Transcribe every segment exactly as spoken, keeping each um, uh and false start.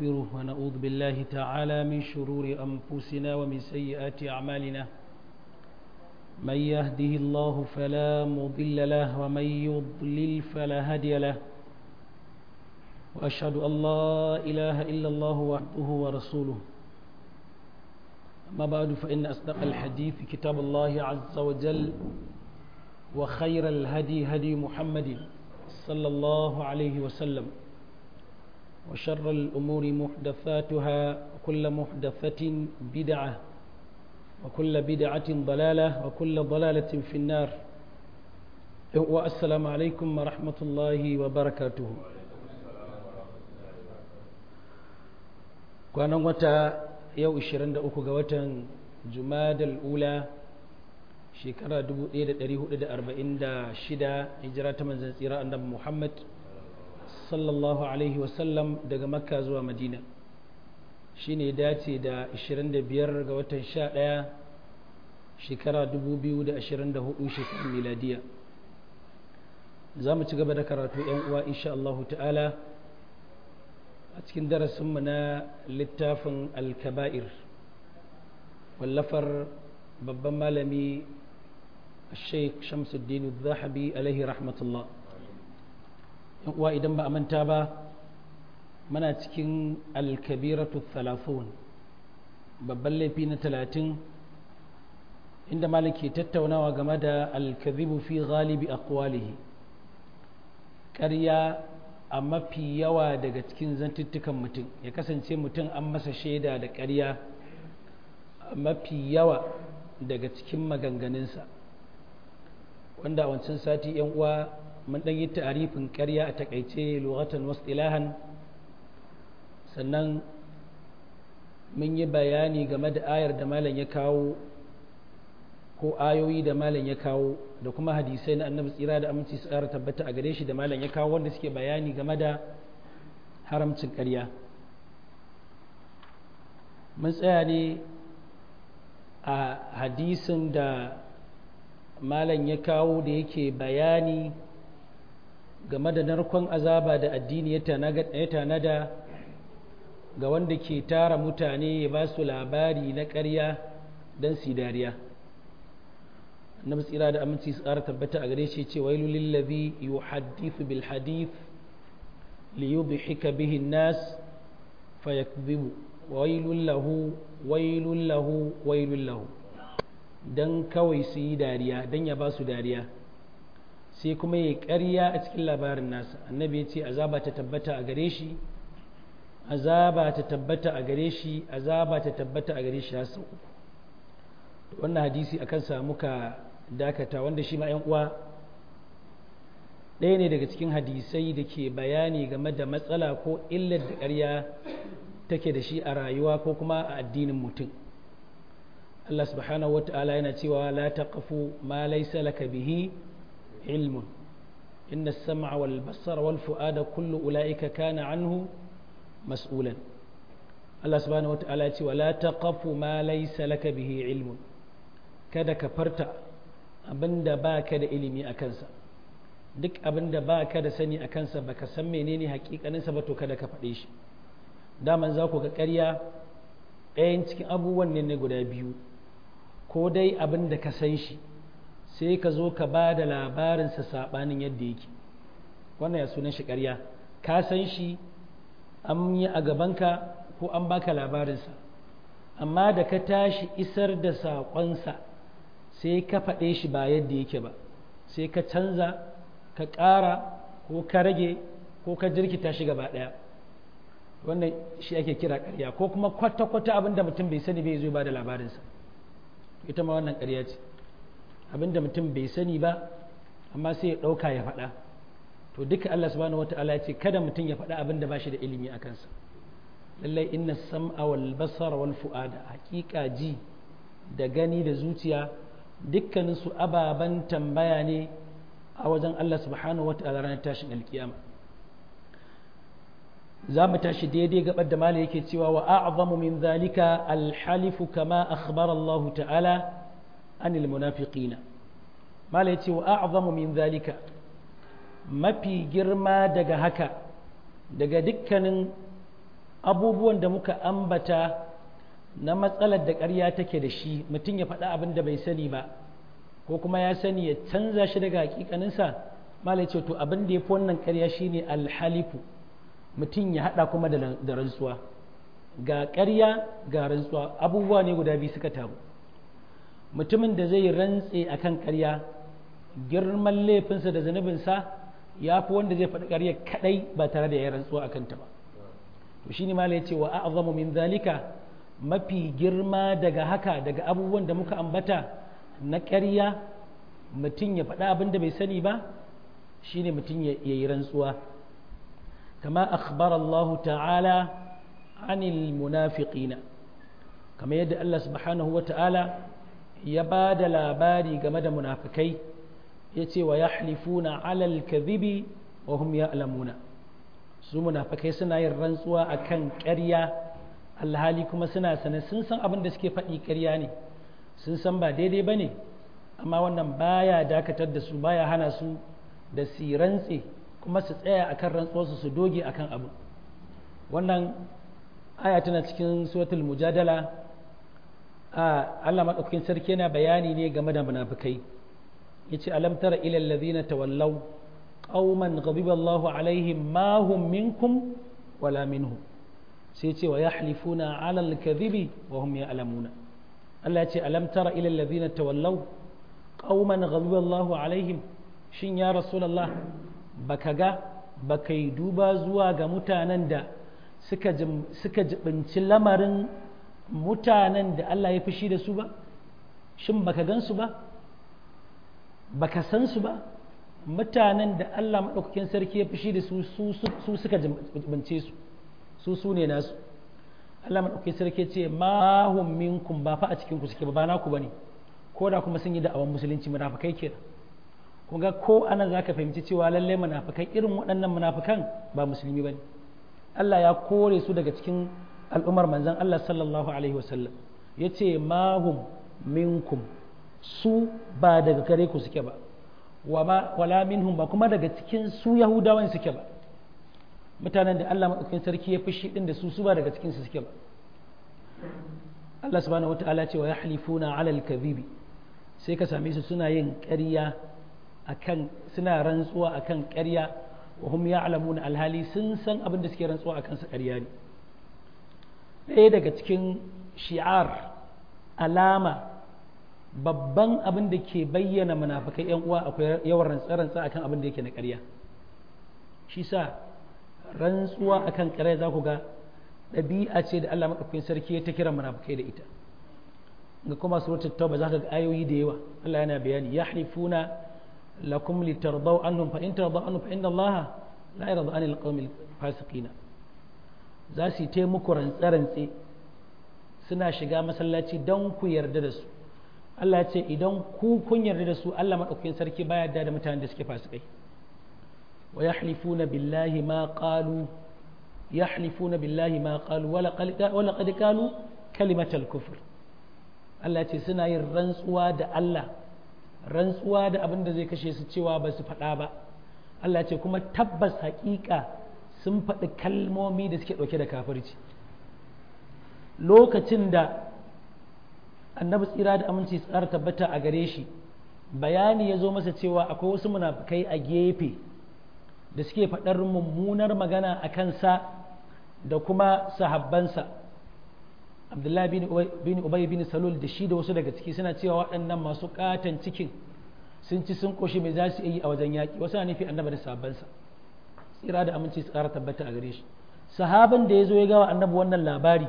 ونستغفره ونعوذ بالله تعالى من شرور أنفسنا ومن سيئات أعمالنا من يهده الله فلا مضل له ومن يضلل فلا هادي له وأشهد أن لا إله إلا الله وحده ورسوله أما بعد فإن أصدق الحديث كتاب الله عز وجل وخير الهدي هدي محمد صلى الله عليه وسلم وشر الأمور محدثاتها وكل محدثة بدعة وكل بدعة ضلالة وكل ضلالة في النار والسلام عليكم ورحمة الله وبركاته كان وتا يو إشرند أكو غوتا جماد الأولى شكرا دبو إيدة دريه إيدة أربعين دا شدا إجراء من زنسيرا النبي محمد sallallahu alaihi wasallam daga makka zuwa madina shine dace da ashirin da biyar ga watan sha ɗaya shekara dubu biyu da ashirin da hudu shekarar miladiya za mu ci gaba da karatu yan uwa insha Allah ta'ala a cikin darasinmu na littafin al-kaba'ir wallafar babban malami Sheikh Shamsuddin Zahabi alaihi rahmatullah uwa idan ba a manta ba mana cikin alkabiratu thalathun babban laifi na talatin inda malaki tattaunawa game da alkazibu fi galibi aqwalihi ƙarya a mafi yawa daga cikin zantuttukan mutum ya kasance mutum an masa shaida da ƙarya a mafi yawa daga cikin maganganunsa wanda a wancan sati yan uwa mun ɗan yi ta'arifin ƙarya a takaice lughatan wasu ilahan sannan mun yi bayani game da ayar da malam ya kawo ko ayoyi da malam ya kawo da kuma hadisai na annabi tsira da aminci su ƙara tabbata a gare shi da malam ya kawo wanda suke bayani game da haramcin ƙarya mun tsaya ne a hadisin da malam ya kawo da yake bayani game da narkon azaba da addini ya tanada ga wanda ke tara mutane ya ba su labari na ƙarya don su dariya annabi tsira da aminci su ƙara tabbata a gare shi ce wailu lillazi yuhaddithu bil hadith li yudhika bihi an-nas fayakdhibu wailul lahu wailul lahu wailul lahu dan kawai su yi dariya dan ya ba su dariya sai kuma ya ƙarya a cikin labarin nasa annabi ya ce azaba ta tabbata a gare shi azaba ta tabbata a gare shi azaba ta tabbata a gare shi har sau uku wannan hadisi akan sa muka dakata wanda shi ma yan uwa ɗaya ne daga cikin hadisai da ke bayani game da matsala ko illar da ƙarya take da shi a rayuwa ko kuma a addinin mutum Allah subhanahu wata'ala yana cewa la taqfu ma laysa laka bihi علم إن السمع والبصر والفؤاد كل أولئك كان عنه مسؤولا الله سبحانه وتعالى ولا تقف ما ليس لك به علم kada ka farta abinda baka da ilimi a kansa duk abinda baka da sani a kansa baka san menene hakikaninsa ba to kada ka faɗe shi daman za ku ga ƙarya ɗayan cikin abubuwan ne guda biyu ko dai abinda ka san shi sai ka zo ka ba da labarinsa saɓanin yadda yake wannan ya sunan shi ƙarya ka san shi an yi a gabanka ko an baka labarinsa amma da ka tashi isar da saƙonsa sai ka faɗe shi ba yadda yake ba sai ka canza ka ƙara ko ka rage ko ka jirkita shi gaba ɗaya wannan shi ake kira ƙarya ko kuma kwata-kwata abin da mutum bai sani bai zo ba da labarinsa ita ma wannan ƙarya ce abinda mutum bai sani ba amma sai ya ɗauka ya faɗa to duka Allah subhanahu wata'ala ya ce kada mutum ya faɗa abinda ba shi da ilimi a kansa lallai inna sam'a wal basara wal fu'ada haƙiƙa ji da gani da zuciya dukkanin su ababen tambaya ne a wajen Allah subhanahu wata'ala ranar tashin alkiyama za mu tashi daidai gabar da mala yake cewa wa a'zamu min zalika alhalifu kama akhbara Allah ta'ala anil munafiqina mala yace wa a'zamu min zalika mafi girma daga haka daga dukkanin abubuwan da muka ambata na matsalar da ƙarya take da shi mutum ya faɗa abin da bai sani ba ko kuma ya sani ya canza shi daga hakikaninsa malai ce to abin da ya fi wannan ƙarya shine alhalifu mutum ya haɗa kuma da rantsuwa ga ƙarya ga rantsuwa abubuwa ne guda biyu suka taru mutumin da zai rantse akan ƙarya girman laifinsa da zunubinsa ya fi wanda zai faɗi ƙarya kaɗai ba tare da ya rantsuwa akan ta ba to shine malai ya ce wa a'zamu min zalika mafi girma daga haka daga abubuwan da muka ambata na ƙarya mutum ya faɗa abin da bai sani ba shine mutum ya yi rantsuwa kama akhbar Allah ta'ala anil munafiqina kama yadda Allah subhanahu wa ta'ala ya ba da labari game da munafikai ya ce wa yahlifuna alal kadhibi wa hum ya'lamuna su munafikai suna yin rantsuwa akan ƙarya alhali kuma suna sane sun san abin da suke faɗi ƙarya ne sun san ba daidai ba ne amma wannan baya dakatar da su baya hana su da su rantse kuma su tsaya akan rantsuwarsu su doge akan abu wannan aya tana cikin suratul mujadala a Allah madaukakin sarki yana bayani ne game da munafikai yace alam tara ila alladhina tawallaw qauman ghadiba Allahu alaihim ma hum minkum wala minhum sai ce wa yahlifuna ala al-kadhibi wa hum ya'lamuna Allah ya ce alam tara ila alladhina tawallaw qauman ghadiba Allahu alaihim shin ya rasulullah baka ga baka yi duba zuwa ga mutanen da suka suka jibinci lamarin mutanen da Allah ya fushi da su ba shin baka gansu ba baka san su ba mutanen da Allah madaukakin sarki ya fushi da su su suka jibince su su su ne nasu Allah maɗauki sarki ce ma hum minkum ba fa a cikin ku suke ba naku bane ko da kuma sun yi da'awan musulunci munafikai kenan kun ga ko anan zaka fahimci cewa lalle munafikai irin waɗannan munafikan ba musulmi bane Allah ya kore su daga cikin al'ummar manzon Allah sallallahu alaihi wasallam yace ma hum minkum su ba daga gare ku suke ba wala minhum ba kuma daga cikin su yahudawan suke ba mutanen da Allah maɗaukakin sarki ya fushi ɗin da su su ba daga cikinsu suke ba Allah subhanahu wata'ala ce wa yahlifuna alal kadhibi sai ka same su suna yin ƙarya akan suna rantsuwa akan ƙarya wa hum ya'lamuna alhali sun san abin da suke rantsuwa akan sa ƙarya ne ɗaya daga cikin shi'ar alama babban abin da ke bayyana munafikai yan uwa akwai yawan rantsa-rantsa akan abin da yake na ƙarya shi sa rantsuwa akan ƙarya za ku ga ɗabi'a ce da Allah maɗaukakin sarki ya ta kira munafikai da ita ga kuma suratul tauba za ka ga ayoyi da yawa Allah yana bayani yahlifuna lakum litardaw anhum fa in tardaw anhum fa inna Allah la yarda anil qawmil fasiqina za su yi muku rantse-rantse suna shiga masallaci don ku yarda da su Allah ya ce idan ku kun yarda da su Allah maɗaukakin sarki baya yarda da mutanen da suke fasikai ويحلفون بالله ما قالوا يحلفون بالله ما قالوا ولقد قالوا كلمة الكفر Allah ce suna yin rantsuwa da Allah rantsuwa da abin da zai kashe su cewa ba su faɗa ba Allah ce kuma tabbas haƙiƙa sun faɗi kalmomi da suke ɗauke da kafirci lokacin da annabi tsira da aminci tsara tabbata a gare shi bayani ya zo masa cewa akwai wasu munafukai a gefe da suke faɗar mummunar magana a kansa da kuma sahabbansa abdullahi bin ubay bin salul da shi da wasu daga ciki suna cewa waɗannan masu ƙaton cikin sun ci sun ƙoshi mai za su yi a wajen yaƙi wasu na nufi annaba da sahabbansa tsira da aminci su ƙara tabbata a gare shi sahaban da ya zo ya gawa annabi wannan labari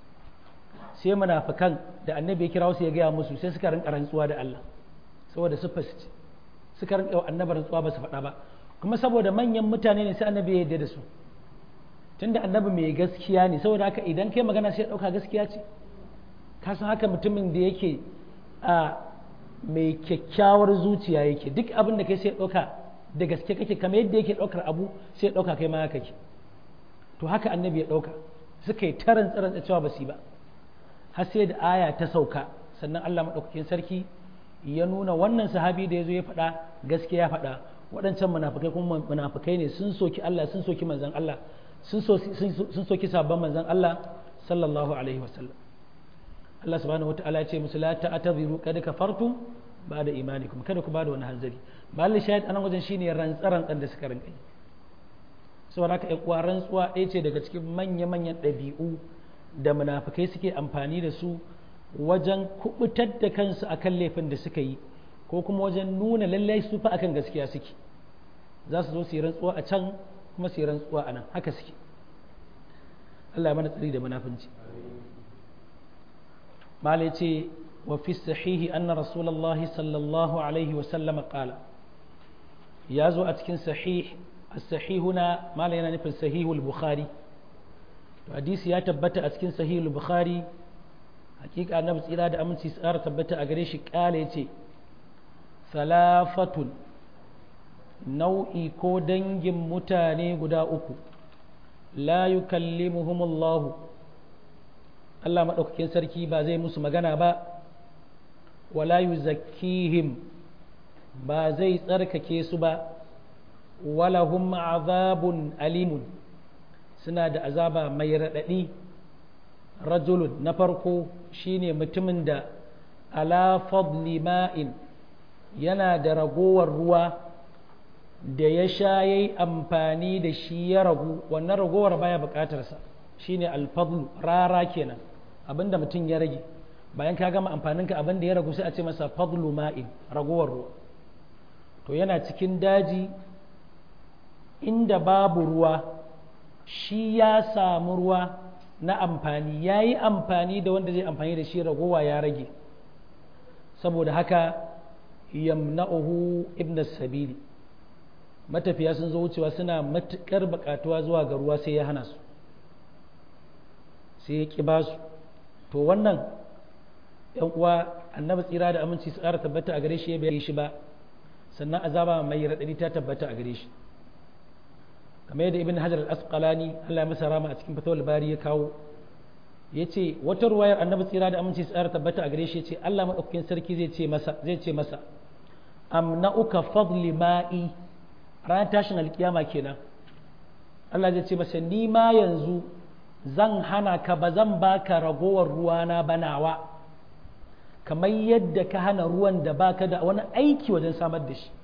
sai munafikan da annabi ya kira wasu ya gaya musu sai suka rinka rantsuwa da Allah saboda su fasci suka rinka annabi rantsuwa ba su faɗa ba kuma saboda manyan mutane ne sai annabi ya yarda da su tunda annabi mai gaskiya ne saboda haka idan kai magana sai ya ɗauka gaskiya ce ka san haka mutumin da yake a mai kyakkyawar zuciya yake duk abin da kai sai ya ɗauka da gaske kake kamar yadda yake ɗaukar abu sai ya ɗauka kai ma haka ke to haka annabi ya ɗauka suka yi taran tsaron cewa ba su yi ba har sai da aya ta sauka sannan Allah maɗaukakin sarki ya nuna wannan sahabi da ya zo ya faɗa gaskiya ya faɗa waɗancan munafukai kuma munafukai ne sun soki Allah sun soki manzon Allah sun so sun soki sabon manzon Allah sallallahu alaihi wasallam Allah subhanahu wataala ya ce musu la ta'tadhiru kad kafartum ba'da imanikum kada ku bada wani hanzari malli shahid anan wajen shine rantsaran dan da suka rinka yi saboda haka ƴan uwa rantsuwa ɗaya ce daga cikin manya-manyan ɗabi'u da munafikai suke amfani da su wajen kubutar da kansu akan laifin da suka yi ko kuma wajen nuna lallai su fa akan gaskiya suke za su zo su yi rantsuwa a can kuma su yi rantsuwa a nan haka suke Allah ya mana tsari da munafunci mala ce wa fi sahihi anna rasulullahi sallallahu alaihi wa sallama qala ya zo a cikin sahih as-sahihuna mala yana nufin sahihul bukhari to hadisi ya tabbata a cikin sahihul bukhari hakika annabi tsira da aminci tsara tabbata a gare shi kale yace salafatun nau'i ko dangin mutane guda uku la yukallimuhumullahu Allah maɗaukakin sarki ba zai musu magana ba wala yuzakkihim ba zai tsarkake su ba wala hum azabun alimun suna da azaba mai raɗaɗi rajulun na farko shine mutumin da ala fadli ma'in yana da ragowar ruwa da ya sha yayi amfani da shi ya ragu wannan ragowar baya bukatarsa shine alfadlu rara kenan abinda mutum ya rage bayan ka gama amfaninka abinda ya ragu sai a ce masa fadlu ma'in ragowar ruwa to yana cikin daji inda babu ruwa shi ya samu ruwa na amfani ya yi amfani da wanda zai amfani da shi ragowa ya rage saboda haka yamna'uhu ibn sabili matafiya sun zo wucewa suna matuƙar buƙatuwa zuwa ga ruwa sai ya hana su sai ya ƙi ba su to wannan ‘yan uwa annabi tsira da aminci su ƙara tabbata a gare shi ya bai shi ba sannan azaba mai raɗaɗi ta tabbata a gare shi kamar yadda ibn hajar al-asqalani Allah ya masa rama a cikin fatawul bari ya kawo ya ce wata ruwayar annabi tsira da aminci su ƙara tabbata a gare shi ya ce Allah maɗaukakin sarki zai ce masa zai ce masa amna'uka fadli ma'i ranar tashin alkiyama kenan Allah zai ce masa ni ma yanzu zan hana ka ba zan baka ragowar ruwana banawa kamar yadda ka hana ruwan da baka da wani aiki wajen samar da shi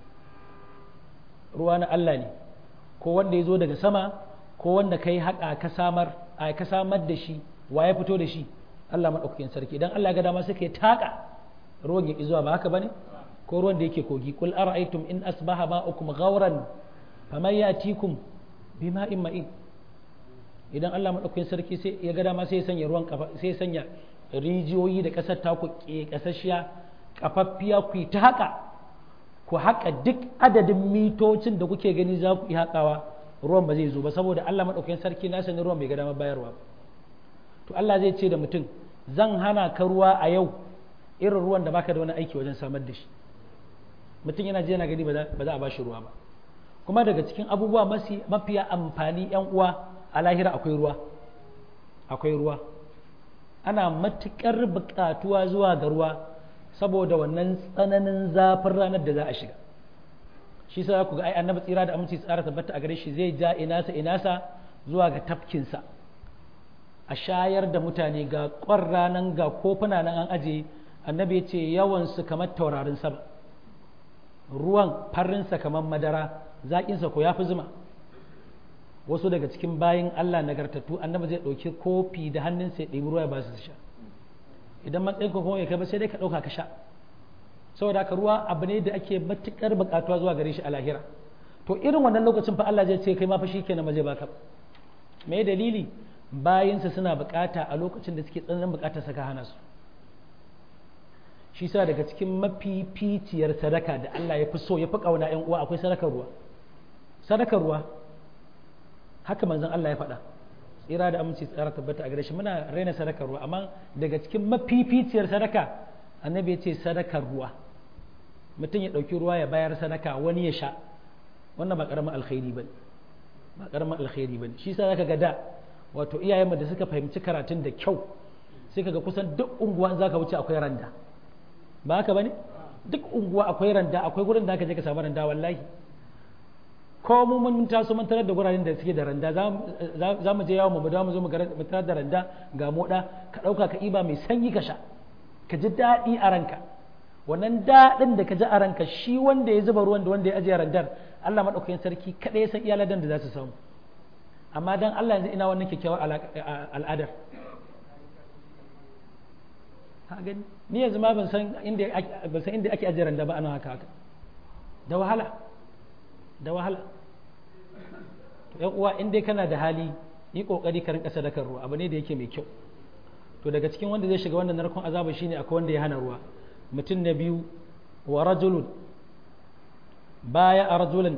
ruwa na Allah ne ko wanda ya zo daga sama ko wanda kai haƙa ka samar a ka samar da shi wa ya fito da shi Allah maɗaukakin sarki idan Allah ya ga dama sai ka taƙa ruwan ya zuwa ba haka bane ko ruwan da yake kogi kul ara'aytum in asbaha ma'ukum ghawran faman yatikum bima'in ma'in idan Allah madaukakin sarki sai ya ga dama sai ya sanya ruwan kafa sai ya sanya rijiyoyi da kasar ta ku ke kasashiya kafaffiya ku ta haka ku haka duk adadin mitocin da kuke gani za ku yi hakawa ruwan ba zai zo ba saboda Allah madaukakin sarki na sani ruwan bai ga dama bayarwa to Allah zai ce da mutum zan hana ka ruwa a yau irin ruwan da baka da wani aiki wajen samar da shi mutum yana je yana gani ba za a ba shi ruwa ba kuma daga cikin abubuwa mafiya amfani yan uwa a lahira akwai ruwa akwai ruwa ana matuƙar buƙatuwa zuwa ga ruwa saboda wannan tsananin zafin ranar da za a shiga shi sa ku ga ai annabi tsira da aminci tsara tabbata a gare shi zai ja inasa inasa zuwa ga tafkinsa a shayar da mutane ga ƙwarra nan ga kofuna nan an aje annabi ya ce yawansu kamar taurarin sama ruwan farinsa kamar madara zaƙinsa ko ya fi zuma wasu daga cikin bayin Allah nagartattu annabi zai ɗauki kofi da hannunsa ya ɗebi ruwa ya ba su sha idan matsayin ko kuma ya kai ba sai dai ka ɗauka ka sha saboda haka ruwa abu ne da ake matuƙar buƙatuwa zuwa gare shi a lahira to irin wannan lokacin fa Allah zai ce kai ma fa shikenan ba zai baka me dalili bayinsa suna buƙata a lokacin da suke tsananin buƙatar saka hana su shi sa daga cikin mafificiyar sadaka da Allah ya fi so ya fi ƙauna ‘yan uwa akwai sadakar ruwa sadakar ruwa haka manzon Allah ya faɗa tsira da aminci tsara tabbata a gare shi muna raina sadakar ruwa amma daga cikin mafificiyar sadaka annabi ya ce sadakar ruwa mutum ya ɗauki ruwa ya bayar sadaka wani ya sha wannan ba ƙaramin alkhairi ba ba ƙaramin alkhairi ba shi sa zaka ga da wato iyayenmu da suka fahimci karatun da kyau sai kaga kusan duk unguwa zaka wuce akwai randa ba haka bane duk unguwa akwai randa akwai gurin da aka je ka samu randa wallahi ko mu mun taso mun tarar da guraren da suke da randa za mu je yawon mu da mu zo mu tarar da randa ga moda ka ɗauka ka iba mai sanyi ka sha ka ji daɗi a ranka wannan daɗin da ka ji a ranka shi wanda ya zuba ruwan da wanda ya ajiye randar Allah maɗaukakin sarki kaɗai ya san iya ladan da za su samu amma dan Allah yanzu ina wannan kyakkyawar al'adar ha gani ni yanzu ma ban san inda ban san inda ake ajiye randa ba ana haka haka da wahala da wahala to ƴan uwa in dai kana da hali yi kokari ka rinka sadakar ruwa abu ne da yake mai kyau to daga cikin wanda zai shiga wannan narkon azaba shine akwai wanda ya hana ruwa mutum na biyu wa rajulun baya a rajulun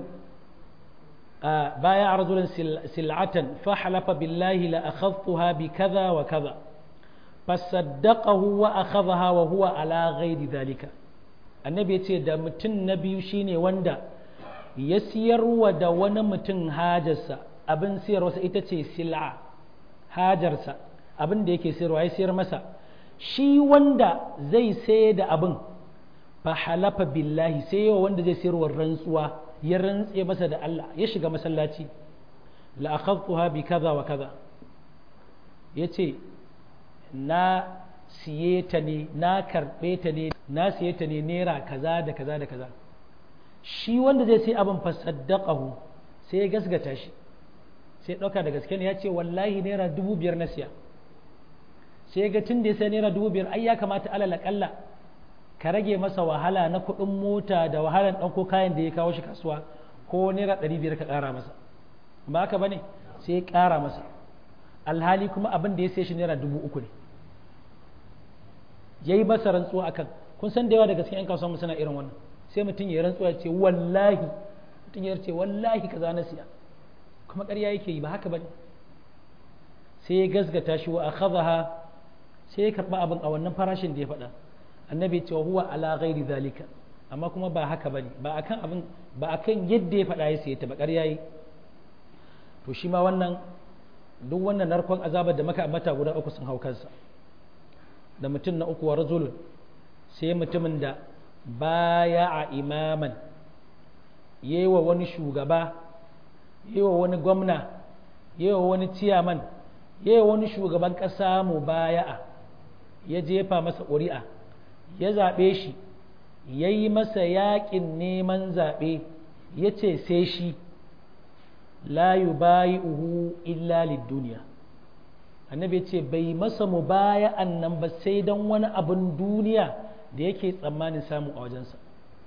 baya a rajulun sil'atan fa halafa billahi la akhadtuha bi kaza wa kaza fasaddaqahu wa akhadhaha wa huwa ala ghairi dhalika annabi ya ce da mutum na biyu shine wanda ya siyarwa da wani mutum hajarsa abin siyarwarsa ita ce sil'a hajarsa abin da yake siyarwa ya siyar masa shi wanda zai sayar da abin fa halafa billahi sai yawa wanda zai siyarwa rantsuwa ya rantse masa da Allah ya shiga masallaci la akhadtuha bi kaza wa kaza yace na siye ta ne na karbe ta ne na siye ta ne naira kaza da kaza da kaza shi wanda zai sai abin fa saddaqahu sai ya gasgata shi sai ya dauka da gaske ne ya ce wallahi naira dubu biyar na siya sai ga tun da ya sai naira dubu biyar ai ya kamata alal akalla ka rage masa wahala na kuɗin mota da wahalan ɗauko kayan da ya kawo shi kasuwa ko naira ɗari biyar ka ƙara masa ba haka bane sai ya ƙara masa alhali kuma abin da ya sai shi naira dubu uku ne ya yi masa rantsuwa akan kun san da yawa daga cikin 'yan kasuwa mu suna irin wannan sai mutum ya rantsuwa ya ce wallahi mutum ya ce wallahi kaza na siya kuma ƙarya yake yi ba haka bane sai ya gasgata shi wa akhadha sai ya karba abin a wannan farashin da ya faɗa annabi ce huwa ala ghairi zalika amma kuma ba haka bane ba akan abin ba akan yadda ya faɗa ya saye ta ba ƙarya yi to shi ma wannan duk wannan narkon azabar da maka ambata guda uku sun hau kansa da mutum na uku wa rajulun sai mutumin da baya a imaman yayi wa wani shugaba yayi wa wani gwamna yayi wa wani ciyaman yayi wa wani shugaban ƙasa mubaya'a ya jefa masa ƙuri'a ya zaɓe shi ya yi masa yaƙin neman zaɓe ya ce sai shi la yubayi'uhu illa lid-duniya annabi ce bai masa mubaya'an nan ba sai don wani abin duniya da yake tsammanin samu a wajensa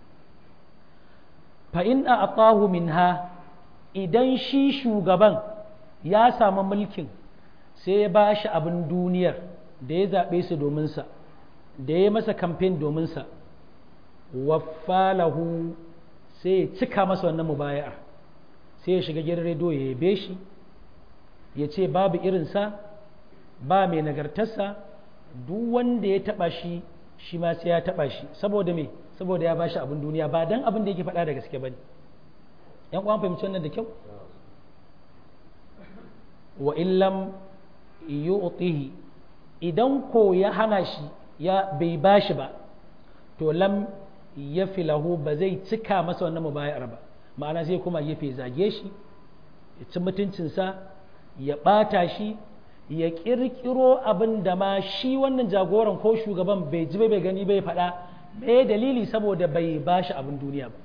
fa in a'tahu minha idan shi shugaban ya samu mulkin sai ya ba shi abin duniyar da ya zaɓe su domin sa da ya masa kamfen domin sa waffalahu sai ya cika masa wannan mubaya'ar sai ya shiga gidan rediyo ya yabe shi ya ce babu irinsa ba mai nagartarsa duk wanda ya taba shi shi ma sai ya taba shi saboda me saboda ya bashi abin duniya ba dan abin da yake faɗa da gaske bane yan uwan fahimci wannan da kyau wa illam yu'tihi idan ko ya hana shi ya bai bashi ba to lam yafilahu ba zai cika masa wannan mubayar ba ma'ana sai kuma ya fi zage shi ya ci mutuncinsa ya ɓata shi ya ƙirƙiro abin da ma shi wannan jagoran ko shugaban bai ji bai gani bai faɗa bai dalili saboda bai ba shi abin duniya ba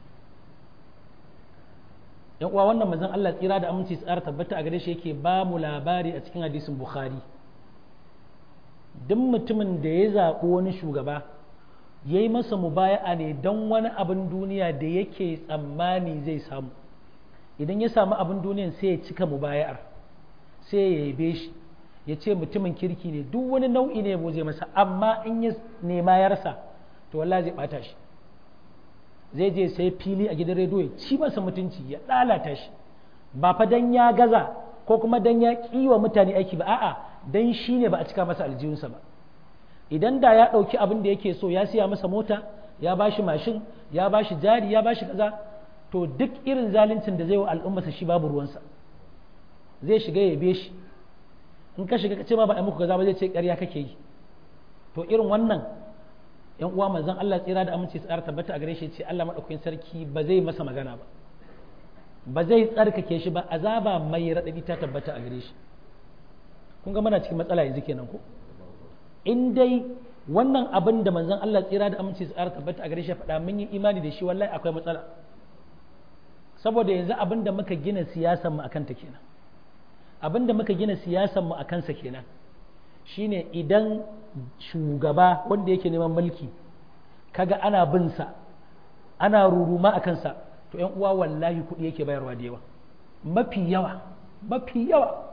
yan uwa wannan manzon Allah tsira da aminci tsara tabbata a gare shi yake ba mu labari a cikin hadisin Bukhari duk mutumin da ya zaɓi wani shugaba ya yi masa mubaya'a ne don wani abin duniya da yake tsammani zai samu idan ya samu abin duniyan sai ya cika mubaya'ar sai ya yabe shi ya ce mutumin kirki ne duk wani nau'i ne ya zai masa amma in ya nema ya rasa to wallahi zai bata shi zai je sai fili a gidan rediyo ya ci masa mutunci ya lalata shi ba fa dan ya gaza ko kuma dan ya kiwa mutane aiki ba a'a dan shi ne ba a cika masa aljihunsa ba idan da ya ɗauki abin da yake so ya siya masa mota ya ba shi mashin ya ba shi jari ya ba shi kaza to duk irin zaluncin da zai wa al'ummarsa shi babu ruwansa zai shiga ya yabe shi in ka shiga ka ce ma ba a muku kaza ba zai ce ƙarya kake yi to irin wannan yan uwa manzon Allah tsira da aminci tsara tabbata a gare shi ce Allah madaukakin sarki ba zai masa magana ba ba zai tsarkake shi ba azaba mai raɗaɗi ta tabbata a gare shi. Kun ga muna cikin matsala yanzu kenan ko in dai wannan abin da manzon Allah tsira da aminci su tabbata a gare shi faɗa mun yi imani da shi wallahi akwai matsala, saboda yanzu abin da muka gina siyasar mu akan ta kenan abin da muka gina siyasar mu akan sa kenan shine idan shugaba wanda yake neman mulki kaga ana bin sa ana ruruma a kansa to ‘yan uwa wallahi kuɗi yake bayarwa da yawa mafi yawa mafi yawa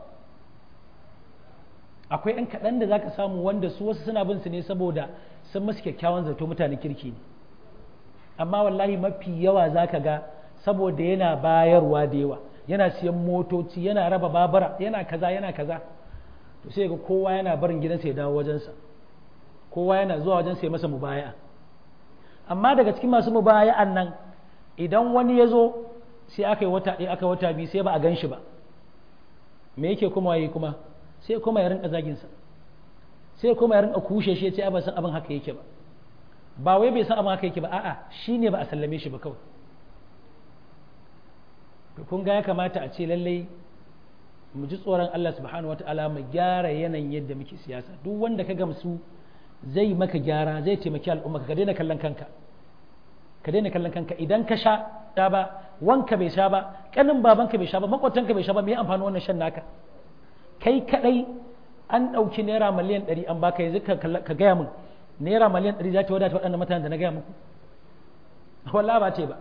akwai ‘yan kaɗan da za ka samu wanda su wasu suna bin su ne saboda sun masu kyakkyawan zato mutanen kirki ne amma wallahi mafi yawa za ka ga saboda yana bayarwa da yawa yana siyan motoci yana raba babura yana kaza yana kaza to sai ga kowa yana barin gidansa ya dawo wajensa kowa yana zuwa wajensa ya masa mubaya'a amma daga cikin masu mubaya'an nan idan wani ya zo sai aka yi wata ɗaya aka wata biyu sai ba a gan shi ba me yake kuma yi kuma sai kuma ya rinka zaginsa sai kuma ya rinka kushe shi ya ce ba san abin haka yake ba ba wai bai san abin haka yake ba a'a shi ne ba a sallame shi ba kawai to kun ga ya kamata a ce lallai mu ji tsoron Allah subhanahu wata'ala mu gyara yanayin yadda muke siyasa duk wanda ka gamsu zai maka gyara zai taimaki al'umma ka daina kallon kanka ka daina kallon kanka idan ka sha ta ba wanka bai sha ba kanin babanka bai sha ba makwatanka bai sha ba me amfani wannan shan naka kai kadai an dauki naira miliyan ɗari an baka yanzu ka gaya min naira miliyan ɗari za ta wadata waɗannan mutanen da na gaya muku wallahi ba ce ba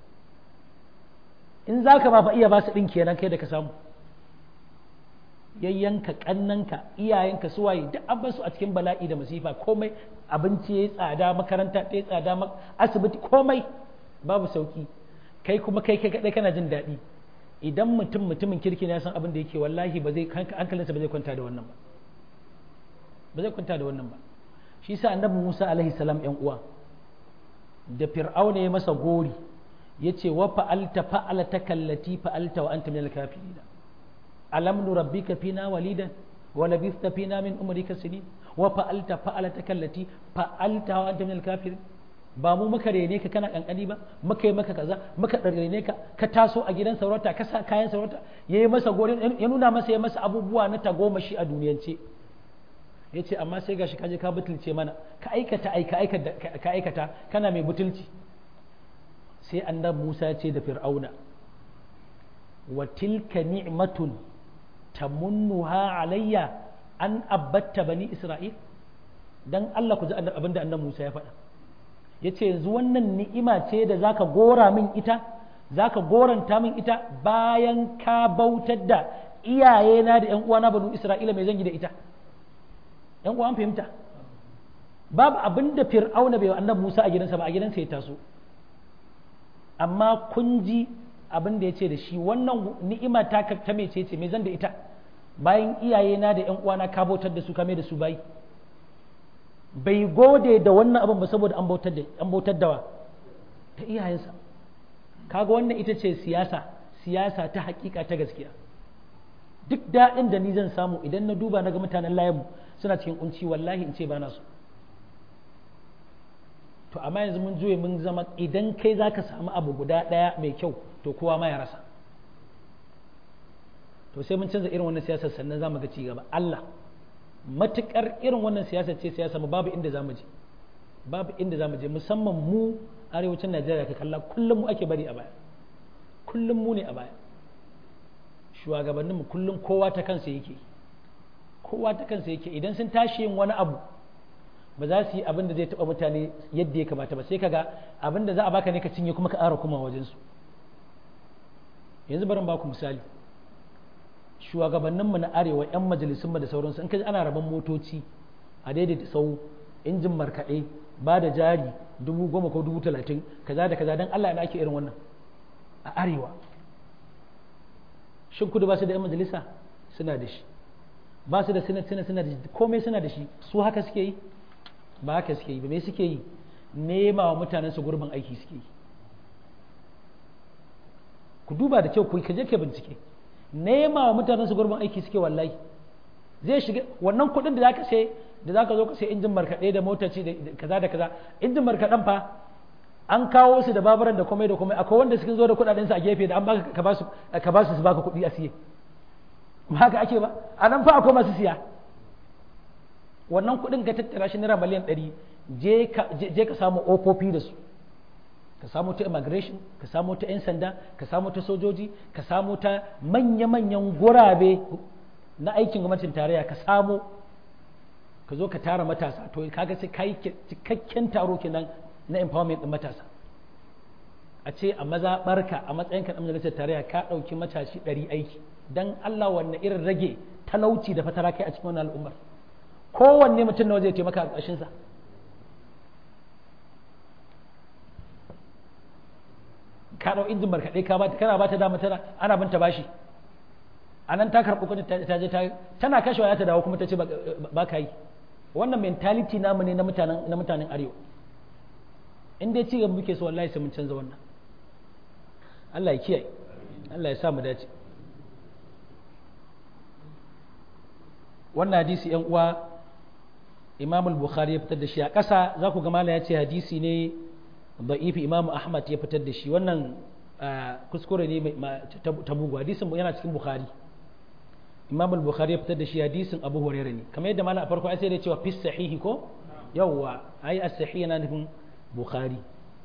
in za ka ba fa iya ba su ɗin kenan kai da ka samu yayyanka kannanka iyayenka suwaye duk an su a cikin bala'i da masifa komai abinci ya tsada makaranta ta tsada asibiti komai babu sauki kai kuma kai kai kadai kana jin daɗi idan mutum mutumin kirki ne ya san abin da yake wallahi ba zai hankalinsa ba zai kwanta da wannan ba ba zai kwanta da wannan ba shi yasa annabi Musa alaihi salam yan uwa da fir'auna ya masa gori yace wa fa'alta fa'alata kallati fa'alta wa anta minal kafirin alam nurabbika fina walidan wa labithta fina min umrika sinin wa fa'alta fa'alataka allati fa'alta wa anta min al-kafirin ba mu muka rene ka kana kankani ba muka yi maka kaza muka rene ka ka taso a gidan sarauta ka sa kayan sarauta yayi masa gore ya nuna masa ya masa abubuwa na tagomashi a duniyance yace amma sai gashi kaje ka butulce mana ka aikata aika aikata ka aikata kana mai butulci sai annabi Musa ya ce da Fir'auna wa tilka ni'matun tamunnuha alayya an abatta bani Isra'il dan Allah ku ji abinda annabi Musa ya faɗa yace yanzu wannan ni'ima ce da zaka gora min ita zaka goranta min ita bayan ka bautar da iyayena da ƴan uwana banu Isra'ila mai zangi da ita ƴan uwan fahimta babu abinda Fir'auna bai wa annabi Musa a gidansa ba a gidansa ya taso amma kun ji abin da ya ce da shi wannan ni'ima ta ta mece ce me zan da ita bayan iyayena da ƴan uwana ka bautar da su kame da su bayi bai gode da wannan abin ba saboda an bautar da an bautar da ta iyayensa kaga wannan ita ce siyasa siyasa ta hakika ta gaskiya duk daɗin da ni zan samu idan na duba na ga mutanen layinmu suna cikin kunci wallahi in ce ba na so to amma yanzu mun juye mun zama idan kai za ka samu abu guda ɗaya mai kyau to kowa ma ya rasa to sai mun canza irin wannan siyasar sannan za mu ga cigaba Allah matukar irin wannan siyasar ce siyasa mu babu inda za mu je babu inda za mu je musamman mu arewacin Najeriya ka kalla kullum mu ake bari a baya kullum mu ne a baya shugabanninmu kullum kowa ta kansa yake kowa ta kansa yake idan sun tashi yin wani abu ba za su yi abin da zai taɓa mutane yadda ya kamata ba sai kaga abin da za a baka ne ka cinye kuma ka ƙara kuma wajensu yanzu barin baku misali shugabanninmu na arewa 'yan majalisunmu da sauransu in ka ji ana rabon motoci a daidaita sau injin markaɗe ba da jari dubu goma ko dubu talatin kaza da kaza don Allah ina ake irin wannan a arewa shin kudu ba su da 'yan majalisa suna da shi ba su da sinat suna da shi komai suna da shi su haka suke yi ba haka suke yi ba me suke yi nema wa mutanen su gurbin aiki suke yi ku duba da kyau ku kaje ke bincike nema wa mutanen su gurbin aiki suke wallahi zai shiga wannan kuɗin da zaka sai da zaka zo ka sai injin markaɗe da motoci da kaza da kaza injin markaɗen fa an kawo su da babaran da komai da komai, akwai wanda suka zo da kuɗaɗensu a gefe da an baka ka ba su ka ba su su baka kuɗi a siye, ba haka ake ba, a nan fa akwai masu siya. Wannan kuɗin ka tattara shi naira miliyan ɗari, je ka je ka samu ofofi da su, ka samu ta immigration, ka samu ta 'yan sanda, ka samu ta sojoji, ka samu ta manya-manyan gurabe na aikin gwamnatin tarayya, ka samu ka zo ka tara matasa, to kaga sai kai cikakken taro kenan na empowerment din matasa. A ce a mazaɓarka a matsayinka na majalisar tarayya ka ɗauki matashi ɗari aiki, dan Allah wanne irin rage talauci da fatara kai a cikin wannan al'ummar, kowanne mutum nawa zai taimaka a ƙarshensa. Ka ɗau injin markaɗe ka bata, kana bata dama tana ana binta bashi, a nan ta karɓi kuɗi ta je ta tana kashewa ya ta dawo kuma ta ce ba ka yi. Wannan mentality namu ne na mutanen na mutanen arewa. In dai ci gaba muke so wallahi sai mun canza wannan. Allah ya kiyaye, Allah ya sa mu dace. Wannan hadisi ‘yan uwa Imam al-Bukhari ya fitar da shi a ƙasa, za ku ga mala ya ce hadisi ne da'ifi, Imam Ahmad ya fitar da shi. Wannan kuskure ne ta bugu, hadisin yana cikin Bukhari. Imam al-Bukhari ya fitar da shi, hadisin Abu Hurairah ne, kamar yadda mala a farko ai sai da cewa fi sahihi ko yawwa, ai as-sahih yana nufin Bukhari.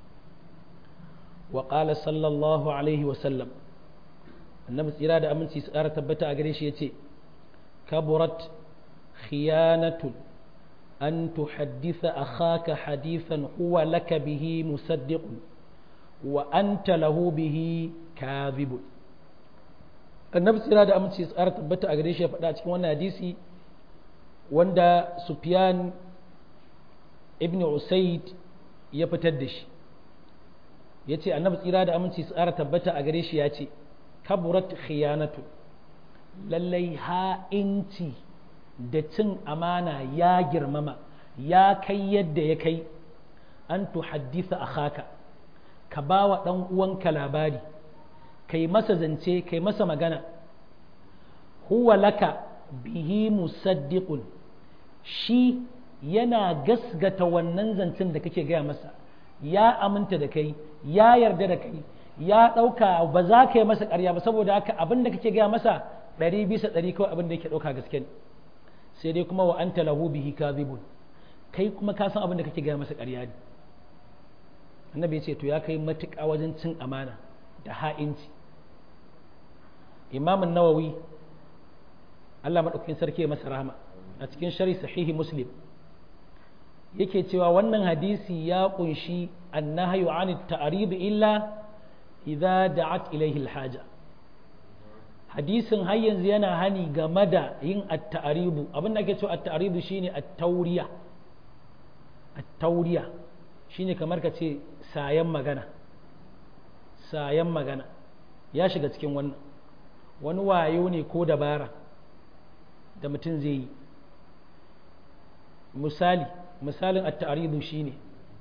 Wa qala sallallahu alaihi wa sallam, annabi tsira da aminci su ƙara tabbata a gare shi yace kaburat khiyanatun an tuhadditha akhaka hadithan huwa laka bihi musaddiqun wa anta lahu bihi kadhibun. Annabi tsira da aminci su ƙara tabbata a gare shi ya faɗa cikin wannan hadisi wanda Sufyan ibn Usayd ya fitar da shi, ya ce annabi tsira da aminci su ƙara tabbata a gare shi ya ce kaburat khiyanatu, lallai ha'inci da cin amana ya girmama ya kai yadda ya kai an tuhaddisa akhaka, ka ba wa ɗan uwanka labari, kai masa zance, kai masa magana, huwa laka bihi musaddiqun, shi yana gasgata wannan zancen da kake gaya masa, ya aminta da kai, ya yarda da kai, ya ɗauka ba za ka yi masa ƙarya ba, saboda haka abin da kake gaya masa ɗari bisa ɗari kawai abin da yake ɗauka gaske ne. Sai dai kuma wa anta lahu bihi kadhibun, kai kuma ka san abin da kake gaya masa ƙarya ne. Annabi ya ce to ya kai matuƙa wajen cin amana da ha'inci. Imam an-Nawawi Allah madaukakin sarki ya masa rahama a cikin sharhi sahihi Muslim yake cewa wannan hadisi ya kunshi annahyu anit ta'rib illa idza da'at ilayhi al-haja. Hadisin har yanzu yana hani game da yin at-ta'ribu, abin da ake cewa at-ta'ribu shine at-tawriya. At-tawriya shine kamar ka ce sayan magana, sayan magana ya shiga cikin wannan, wani wayo ne ko dabara da mutum zai yi. Misali misalin at-ta'ribu shine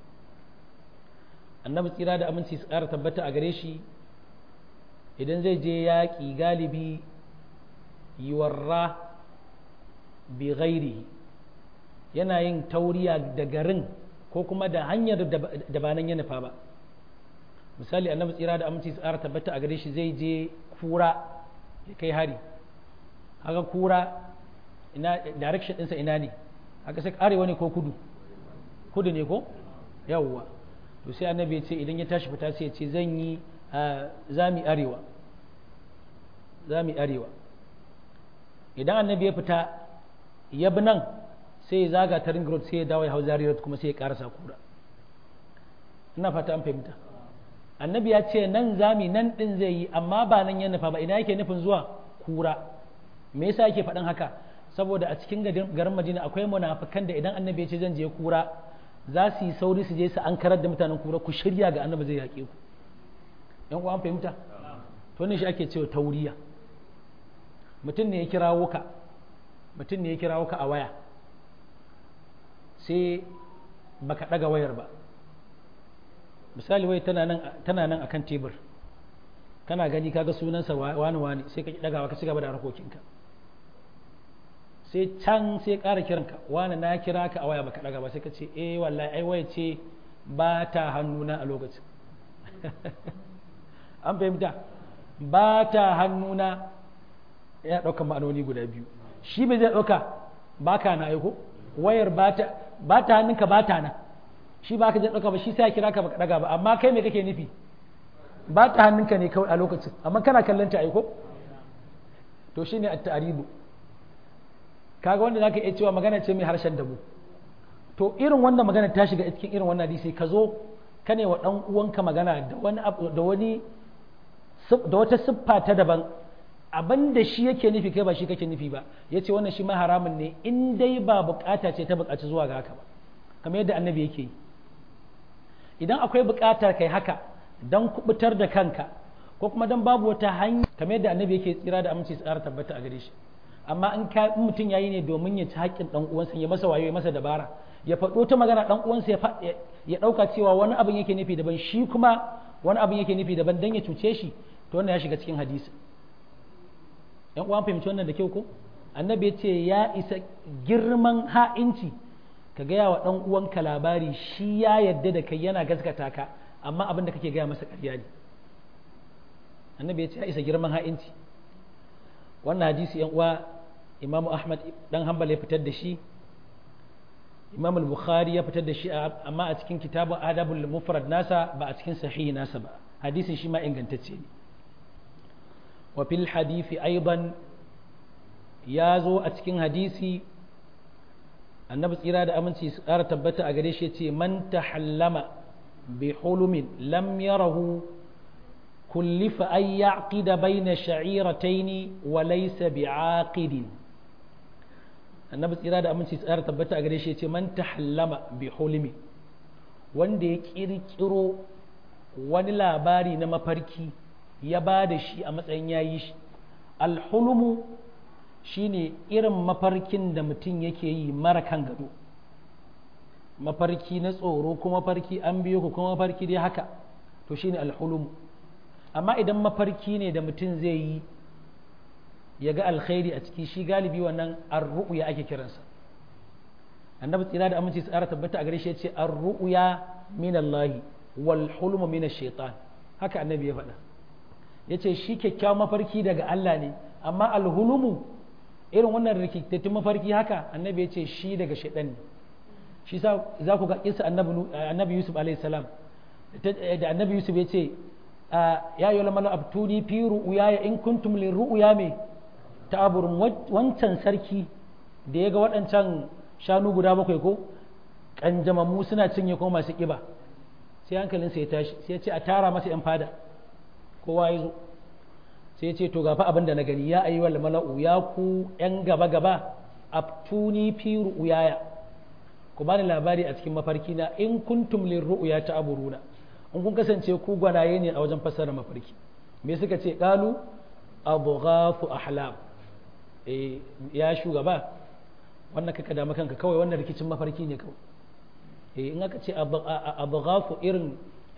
annabi tsira da aminci su ƙara tabbata a gare shi idan zai je yaƙi galibi yiwarra bi ghairihi, yana yin tauriya da garin ko kuma da hanyar da ba nan ya nufa ba. Misali annabi tsira da aminci su ƙara tabbata a gare shi zai je kura ya kai hari, haka kura ina direction ɗinsa ina ne, haka sai arewa ne ko kudu, kudu ne ko yawwa. To sai annabi ya ce idan ya tashi fita sai ya ce zan yi zami arewa, zami arewa. Idan annabi ya fita ya bi nan sai ya zaga ta ring road sai ya dawo ya hau Zaria road kuma sai ya karasa kura. Ina fata an fahimta. Annabi ya ce nan zami nan din zai yi, amma ba nan ya nufa ba, ina yake nufin zuwa kura. Me yasa yake faɗin haka? Saboda a cikin garin Madina akwai munafikan da idan annabi ya ce zan je kura za su yi sauri su je su an karar da mutanen kura, ku shirya ga annabi zai yaƙe ku. Yan uwa an fahimta? To ne shi ake cewa tauriya. Mutum ne ya kirawo ka, mutum ne ya kirawo ka a waya, sai baka ɗaga wayar ba. Misali wai tana nan tana nan akan tebur, kana gani kaga sunansa wani wani, sai ka ɗagawa ka ci gaba da harkokinka. Sai can sai ƙara kiranka, wani na kira ka a waya baka ɗaga ba, sai ka ce eh wallahi ai waya ce ba ta hannuna a lokacin an fahimta ba ta hannuna ya ɗauka ma'anoni guda biyu shi bai zai ɗauka ba ka na aiko wayar ba ta hannunka ba ta na shi ba ka zai ɗauka ba shi sai ya kira ka ba ɗaga ba amma kai me kake nufi ba ta hannunka ne kawai a lokacin amma kana kallon ta aiko to shine at-ta'ribu kaga wanda zaka iya cewa magana ce mai harshen dabu to irin wannan magana ta shiga cikin irin wannan hadisi ka zo ka ne wa dan uwanka magana da wani da wani da wata siffa ta daban abin da shi yake nufi kai ba shi kake nufi ba yace wannan shi ma haramun ne in dai ba bukata ce ta bukaci zuwa ga haka ba kamar yadda annabi yake yi idan akwai bukatar kai haka dan kubutar da kanka ko kuma dan babu wata hanya kamar yadda annabi yake tsira da aminci tsara tabbata a gare shi amma in ka in mutum yayi ne domin ya ci haƙƙin dan uwansa ya masa wayo ya masa dabara ya faɗo ta magana dan uwansa ya ya ɗauka cewa wani abin yake nufi daban shi kuma wani abin yake nufi daban dan ya cuce shi to wannan ya shiga cikin hadisi yan uwan fahimci wannan da kyau ko annabi ya ce ya isa girman ha'inci ka gaya wa dan uwanka labari shi ya yadda da kai yana gaskata ka amma abin da kake gaya masa ƙarya ne annabi ya ce ya isa girman ha'inci wannan hadisi yan uwa imamu ahmad dan hanbal ya fitar da shi imam al-bukhari ya fitar da shi amma a cikin kitabun adabul mufrad nasa ba a cikin sahihi nasa ba hadisin shi ma ingantacce ne wa fil hadisi aidan ya zo a cikin hadisi annabi tsira da aminci su ƙara tabbata a gare shi ya ce man tahallama bi hulumin lam yarahu kullifa an yaqida bayna sha'irataini wa laysa bi'aqidin annabi tsira da aminci tsara tabbata a gare shi yace man tahallama bi hulmi wanda ya kirkiro wani labari na mafarki ya ba da shi a matsayin yayi shi alhulmu shine irin mafarkin da mutum yake yi mara kan gado mafarki na tsoro kuma mafarki an biyo ku kuma mafarki dai haka to shine alhulmu amma idan mafarki ne da mutum zai yi ya ga alkhairi a ciki shi galibi wannan arru'ya ake kiransa annabi tsira da aminci tsara tabbata a gare shi yace arru'ya min Allah wal hulmu min ash-shaytan haka annabi ya faɗa yace shi kyakkyawan mafarki daga Allah ne amma alhulumu irin wannan rikitattun mafarki haka annabi yace shi daga shaytan ne shi sa za ku ga kisa annabi annabi Yusuf alaihi salam da annabi Yusuf yace ya yi wala mana abtuni fi ru'uya in kuntum lin ru'uya me ta'aburun wancan sarki da ya ga waɗancan shanu guda bakwai ko kanjamammu suna cinye ko masu ƙiba sai hankalinsa ya tashi sai ya ce a tara masa yan fada kowa ya zo sai ya ce to gafa abin da na gani ya ayi wal mala'u ya ku yan gaba gaba abtuni fi ru'uyaya ku bani labari a cikin mafarki na in kuntum lin ru'uya ta'aburuna in kun kasance ku gwanaye ne a wajen fassara mafarki me suka ce qalu abghafu ahlam eh ya shugaba wannan kaka da kanka kawai wannan rikicin mafarki ne kawai eh in aka ce abghafu irin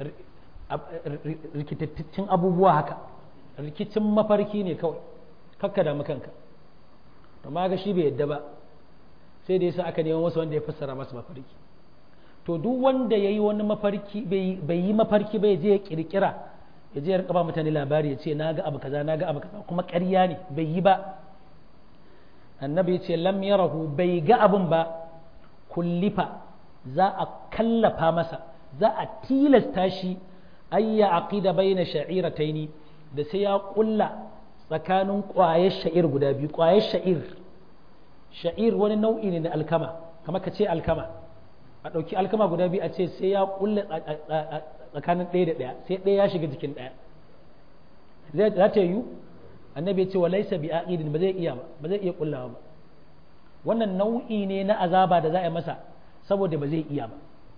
rikitattun abubuwa haka rikicin mafarki ne kawai kakka da kanka to ma ga shi bai yadda ba sai da yasa aka neman wasu wanda ya fassara masa mafarki to duk wanda ya yi wani mafarki bai yi mafarki bai je ya kirkira ya je ya rika ba mutane labari ya ce na ga abu kaza na ga abu kaza kuma ƙarya ne bai yi ba annabi ya ce lam yarahu bai ga abin ba kullifa za a kallafa masa za a tilasta shi ayya aqida baina sha'irataini da sai ya kulla tsakanin ƙwayar sha'ir guda biyu ƙwayar sha'ir sha'ir wani nau'i ne na alkama kamar ka ce alkama a ɗauki alkama guda biyu a ce sai ya kulle tsakanin ɗaya da ɗaya sai ɗaya ya shiga jikin ɗaya za ta yiwu annabi ya ce wa laisa bi aqidin ba zai iya ba ba zai iya kullawa ba wannan nau'i ne na azaba da za a yi masa saboda ba zai iya ba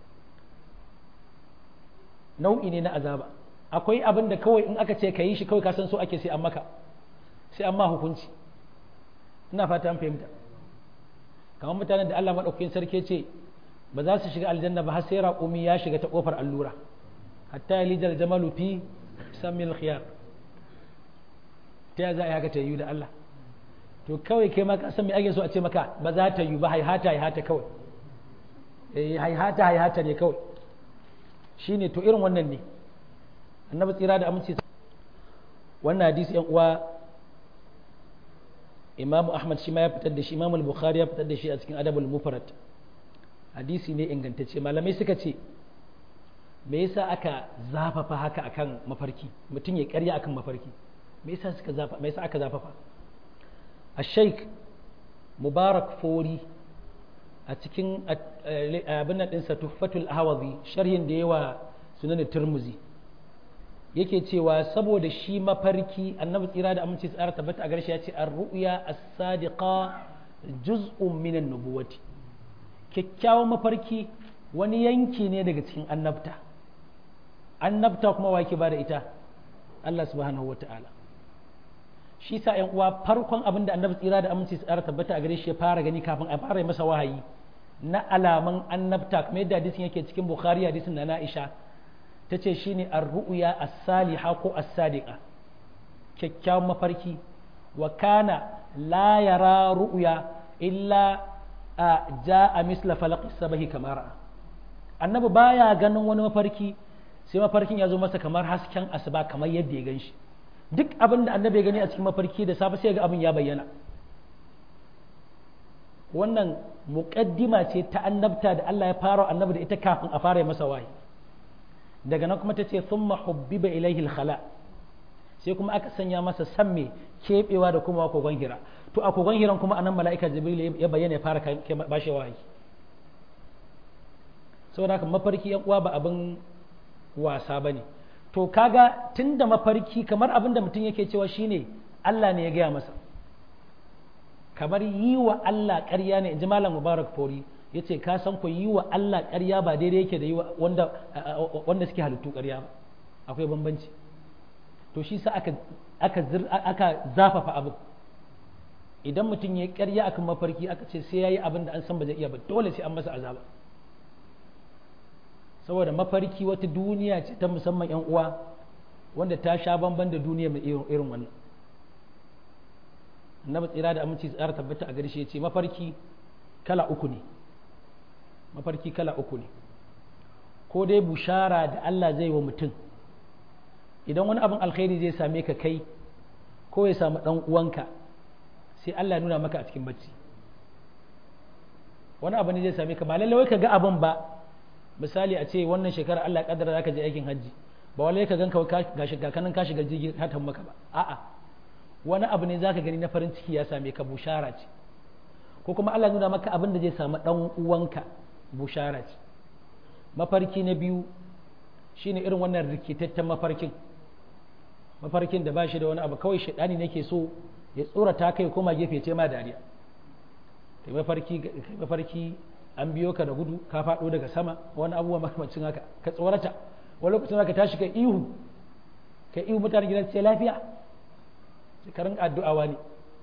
nau'i ne na azaba akwai abin da kawai in aka ce ka yi shi kawai ka san so ake sai an maka sai an ma hukunci ina fata an fahimta kamar mutanen da Allah madaukakin sarki ce ba za su shiga aljanna ba har sai raƙumi ya shiga ta ƙofar allura hatta ya lijar jamalu fi samil khiyar ta ya za a yi haka ta yi da Allah to kawai kai ma ka san me ake so a ce maka ba za ta yi ba haihata haihata kawai eh haihata haihata ne kawai shine to irin wannan ne annabi tsira da aminci wannan hadisi yan uwa imamu ahmad shi ma ya fitar da shi imamu al-bukhari ya fitar da shi a cikin adabul mufrad hadisi ne ingantacce malamai suka ce me yasa aka zafafa haka akan mafarki mutum ya karya akan mafarki me yasa suka zafa me yasa aka zafafa ash-shaykh mubarak fori a cikin abin nan ɗinsa tuhfatul ahwazi sharhin da yawa sunan turmuzi yake cewa saboda shi mafarki annabi tsira da aminci tsara tabbata a garshe ya ce ar-ru'ya as-sadiqa juz'un min an-nubuwati kyakkyawan mafarki wani yanki ne daga cikin annabta annabta kuma wa yake bada ita Allah subhanahu wata'ala shi sa ƴan uwa farkon abin da annabi tsira da aminci tsara tabbata a gare shi ya fara gani kafin a fara masa wahayi na alaman annabta kamar yadda hadisin yake cikin bukhari hadisin na Aisha ta ce shi ne ar-ru'ya as-saliha ko as-sadiqa kyakkyawan mafarki wa kana la yara ru'ya illa ja'a misla falaq as-sabahi kamar annabi baya ganin wani mafarki sai mafarkin ya zo masa kamar hasken asuba kamar yadda ya ganshi duk abin da annabi ya gani a cikin mafarki da safe sai ga abin ya bayyana wannan muqaddima ce ta annabta da Allah ya fara annabi da ita kafin a fara masa wahayi daga nan kuma ta ce sun mahubbiba ilaihi khala sai kuma aka sanya masa san me keɓewa da kuma kogon hira to a kogon hiran kuma anan mala'ika jibril ya bayyana ya fara bashi wahayi saboda haka mafarki yan uwa ba abin wasa bane to kaga tunda mafarki kamar abin da mutum yake cewa shine Allah ne ya gaya masa kamar yi wa Allah ƙarya ne in ji malam mubarak fori ya ce ka san ku yi wa Allah ƙarya ba daidai yake da yi wanda wanda suke halittu ƙarya ba akwai bambanci to shi sa aka aka aka zafafa abu idan mutum ya ƙarya akan mafarki aka ce sai yayi abin da an san ba zai iya ba dole sai an masa azaba saboda mafarki wata duniya ce ta musamman yan uwa wanda ta sha bamban da duniya mai irin wannan annabi tsira da aminci tsara tabbata a gare shi ya ce mafarki kala uku ne mafarki kala uku ne ko dai bushara da Allah zai wa mutum idan wani abin alkhairi zai same ka kai ko ya samu dan uwanka sai Allah ya nuna maka a cikin bacci wani abu ne zai same ka ba lallai ka ga abin ba misali a ce wannan shekara Allah ya kaddara zaka je aikin hajji ba wallai ka ganka ga shiga kanan ka shiga jirgi ka maka ba a'a wani abu ne zaka gani na farin ciki ya same ka bushara ce ko kuma Allah ya nuna maka abin da zai samu dan uwanka bushara ce mafarki na biyu shine irin wannan rikitaccen mafarkin mafarkin da ba shi da wani abu kawai shaidani nake so ya tsorata kai koma gefe ce ma dariya kai mafarki kai mafarki an biyo ka da gudu ka faɗo daga sama wani abubuwa makamancin haka ka tsorata wani lokacin haka tashi kai ihu kai ihu mutane gidan sai lafiya sai ka rinka addu'a wani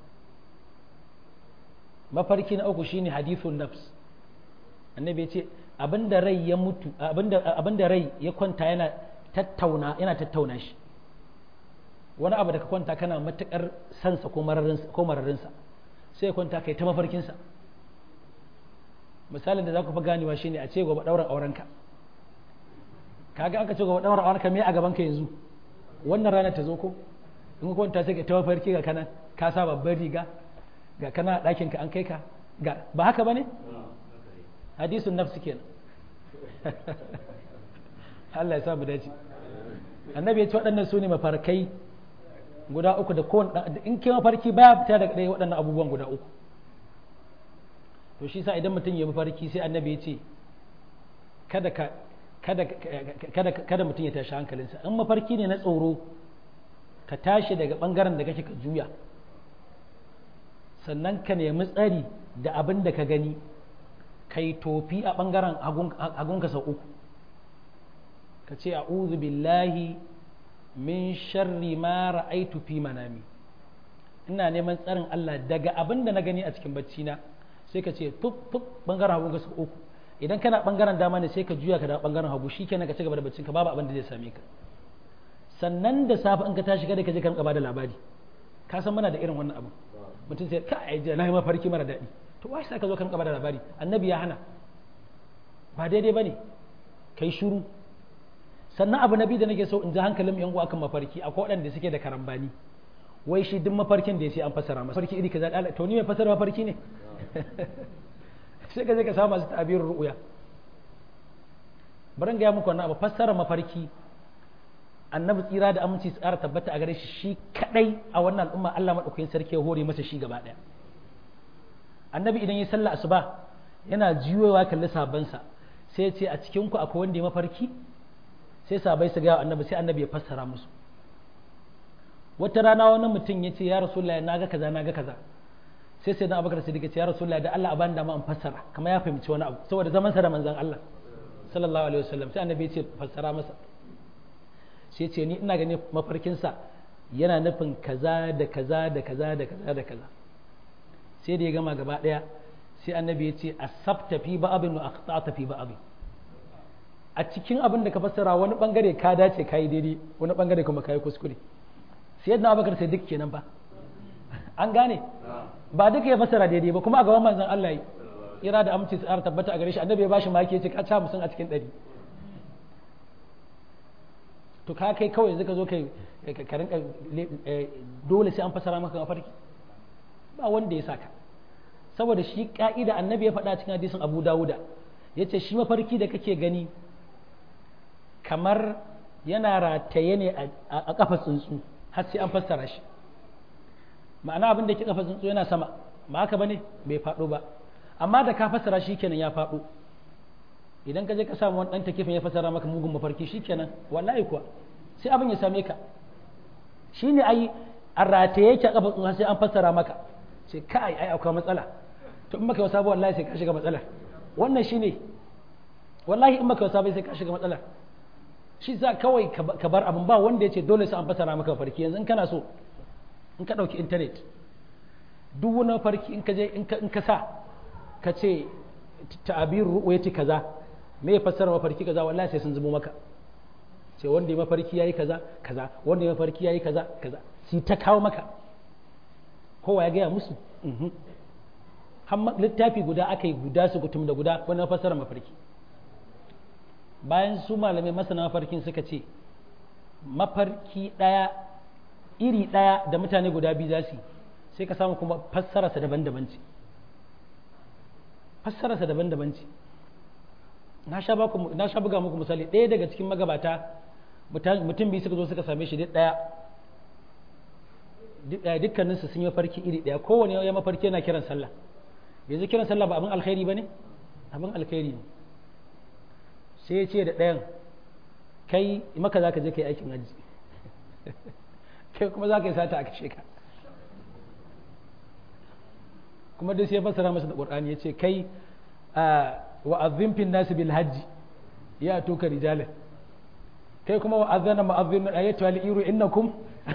mafarki na uku shine hadithun nafs annabi ya ce abinda rai ya mutu abinda abinda rai ya kwanta yana tattauna yana tattauna shi wani abu da ka kwanta kana matukar sansa ko mararinsa ko mararinsa sai ya kwanta kai ta mafarkinsa misalin da za ku fi ganewa shine a ce gobe ɗaurin aurenka kaga aka ce gobe ɗaurin aurenka me a gaban ka yanzu wannan rana ta zo ko in ka kwanta sai ka ta mafarki ga kana ka sa babbar riga ga kana ɗakin ka an kai ka ga ba haka bane hadisun nafsi kenan Allah ya sa mu dace annabi ya ce waɗannan su ne mafarkai guda uku da kowane in kai mafarki baya fita daga ɗaya waɗannan abubuwan guda uku to shi sa idan mutum ya mafarki sai annabi ya ce kada ka kada kada kada mutum ya tashi hankalinsa in mafarki ne na tsoro ka tashi daga bangaren da kake ka juya sannan ka nemi tsari da abin da ka gani kai tofi a bangaren hagunka sau uku ka ce a'udhu billahi min sharri ma ra'aitu fi manami ina neman tsarin Allah daga abin da na gani a cikin bacci na sai ka ce tuf tuf bangaren hagu sau uku idan kana bangaren dama ne sai ka juya ka da bangaren hagu shikenan ka ci gaba da baccin ka babu abin da zai same ka sannan da safe in ka tashi kada ka je kan ba da labari ka san muna da irin wannan abu mutum sai ka ai na yi mafarki mara daɗi to wai sai ka zo kan ba da labari annabi ya hana ba daidai bane kai shiru sannan abu na biyu da nake so in ji hankalin yan uwa kan mafarki akwai waɗanda suke da karambani wai shi duk mafarkin da ya sai an fassara masa mafarki iri kaza to ni mai fassara mafarki ne sai ka je ka samu masu ta'abirin ru'uya bari ga muku wannan abu fassara mafarki annabi tsira da aminci tsara tabbata a gare shi shi kadai a wannan al'umma Allah madaukakin sarki ya hore masa shi gaba daya annabi idan ya sallah asuba yana jiyowa kalli sabansa sai ya ce a cikin ku akwai wanda ya mafarki sai sabai su ga annabi sai annabi ya fassara musu wata rana wani mutum ya ce ya rasulullahi naga kaza naga kaza sai sai dan abubakar siddiq ya ce ya rasulullahi da Allah a bani dama in fassara kamar ya fahimci wani abu saboda zaman sa da manzon Allah sallallahu alaihi wasallam sai annabi ya ce fassara masa sai ce ni ina ganin mafarkinsa yana nufin kaza da kaza da kaza da kaza da kaza sai da ya gama gaba daya sai annabi ya ce asabta fi ba'abin wa akhta'ta fi ba'abin a cikin abin da ka fassara wani bangare ka dace kai daidai wani bangare kuma kai kuskure sai yadda abakar sai duk kenan ba an gane ba duka ya fassara daidai ba kuma a gaban manzon Allah yi ira da aminci tsara tabbata a gare shi annabi ya bashi maki ya ce ka ci musun a cikin ɗari to ka kai kawai yanzu ka zo kai ka rinka dole sai an fasara maka mafarki ba wanda ya saka saboda shi ka'ida annabi ya faɗa cikin hadisin Abu Dawuda yace shi mafarki da kake gani kamar yana rataye ne a kafa tsuntsu har sai an fassara shi ma'ana abin da ke kafa tsuntsu yana sama ba haka bane bai faɗo ba amma da ka fassara shi kenan ya faɗo idan ka je ka samu wani ɗan takifin ya fassara maka mugun mafarki shikenan wallahi kuwa sai abin ya same ka shine ai a rataye yake a kafa tsuntsu sai an fassara maka sai kai ai akwai matsala to in baka wasa ba wallahi sai ka shiga matsala wannan shine wallahi in baka wasa ba sai ka shiga matsala shi za kawai ka bar abin ba wanda ya ce dole sai an fassara maka mafarki yanzu in kana so in ka ɗauki intanet duk wani mafarki in ka je in ka sa ka ce ta'abir ru'yati kaza me fassara mafarki kaza wallahi sai sun zubo maka sai wanda ya mafarki yayi kaza kaza wanda ya mafarki yayi kaza kaza sai ta kawo maka kowa ya gaya musu har littafi guda aka yi guda su kutum da guda wani fassara mafarki bayan su malamai masana mafarkin suka ce mafarki ɗaya iri ɗaya da mutane guda biyu za su sai ka samu kuma fassararsa daban-daban ce fassararsa daban-daban ce na sha buga muku misali ɗaya daga cikin magabata mutum biyu suka zo suka same shi ɗaya dukkaninsu sun yi mafarki iri ɗaya kowane ya mafarki yana kiran sallah yanzu kiran sallah ba abin alkhairi ba ne abin alkhairi ne sai ya ce da ɗayan kai maka za ka je ka yi aikin hajji kai kuma za ka yi sata a kashe ka kuma dai sai ya fassara masa da ƙur'ani ya ce kai wa azzimfin nasu bil hajji ya tuka rijalan kai kuma wa azana ma'azzin ayatu al iru innakum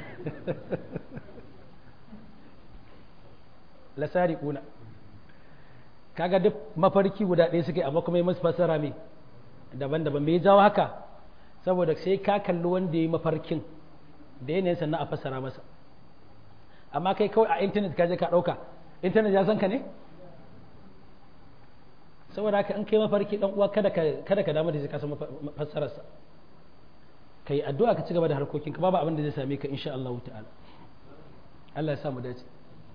lasariquna kaga duk mafarki guda ɗaya suke amma kuma yi masu fassara mai daban-daban me ya jawo haka saboda sai ka kalli wanda ya yi mafarkin da yanayin sannan a fassara masa amma kai kawai a intanet ka je ka ɗauka intanet ya san ka ne saboda haka in kai mafarki dan uwa kada ka kada ka damu da shi ka san fassararsa kai addu'a ka ci gaba da harkokin ka babu abin da zai same ka insha Allah ta'ala Allah ya sa mu dace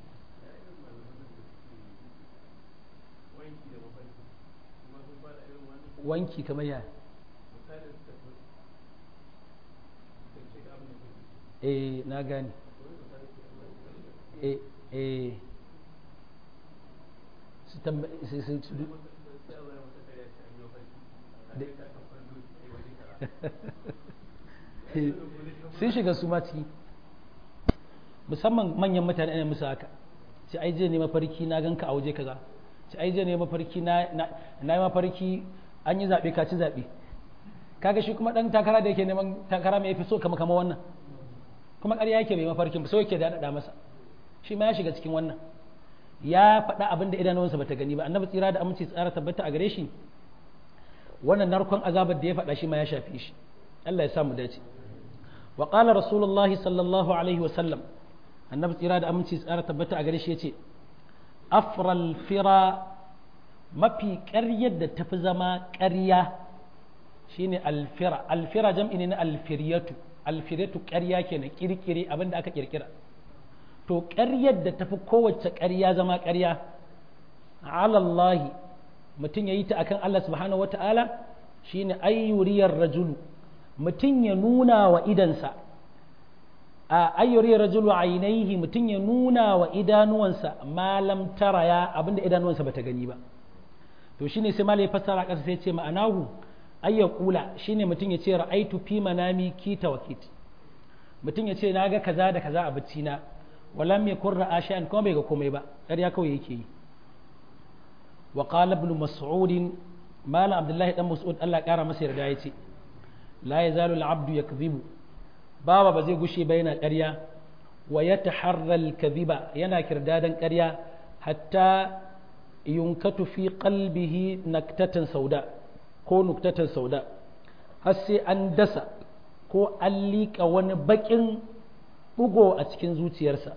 wanki kamar ya eh na gane eh eh su su su sun shiga su ma ciki musamman manyan mutane ne musu haka sai ai je ne mafarki na ganka a waje kaza sai ai je ne mafarki na na yi mafarki an yi zaɓe ka ci zaɓe kaga shi kuma ɗan takara da yake neman takara mai fi so kama kama wannan kuma ƙarya yake bai mafarkin so yake daɗaɗa masa shi ma ya shiga cikin wannan ya faɗa abin da idanuwansa bata gani ba annabi tsira da aminci tsara tabbata a gare shi wannan narkon azabar da ya faɗa shi ma ya shafi shi Allah ya sa mu dace wa qala rasulullahi sallallahu alaihi wa sallam annabi tsira da aminci tsara tabbata a gare shi yace afral fira mafi ƙaryar da tafi zama ƙarya shine alfira alfira jam'i ne na alfiryatu alfiryatu ƙarya kenan kirkire abin da aka kirkira to ƙaryar da tafi kowace ƙarya zama ƙarya alallahi mutum ya yi ta akan Allah subhanahu wata'ala shine ayyuriyar rajulu mutum ya nuna wa idansa a ayyuriyar rajulu ainihi mutum ya nuna wa idanuwansa malam taraya abinda idanuwansa bata gani ba to shine sai malai fassara ƙasa sai ce ma'anahu ayyakula shine mutum ya ce ra'aitu fi manami kita wa kiti mutum ya ce na ga kaza da kaza a bacci na walam yakun ra'a shay'an kuma bai ga komai ba ƙarya kawai yake yi wa qala ibn mas'ud malam abdullahi dan mas'ud Allah ya kara masa yarda yace la yazalu al-abdu yakdhibu baba ba zai gushe ba yana ƙarya wa yataharra al-kadhiba yana kirdadan ƙarya hatta yunkatu fi qalbihi naktatan sauda ko nuktatan sauda har sai an dasa ko an liƙa wani baƙin bugo a cikin zuciyarsa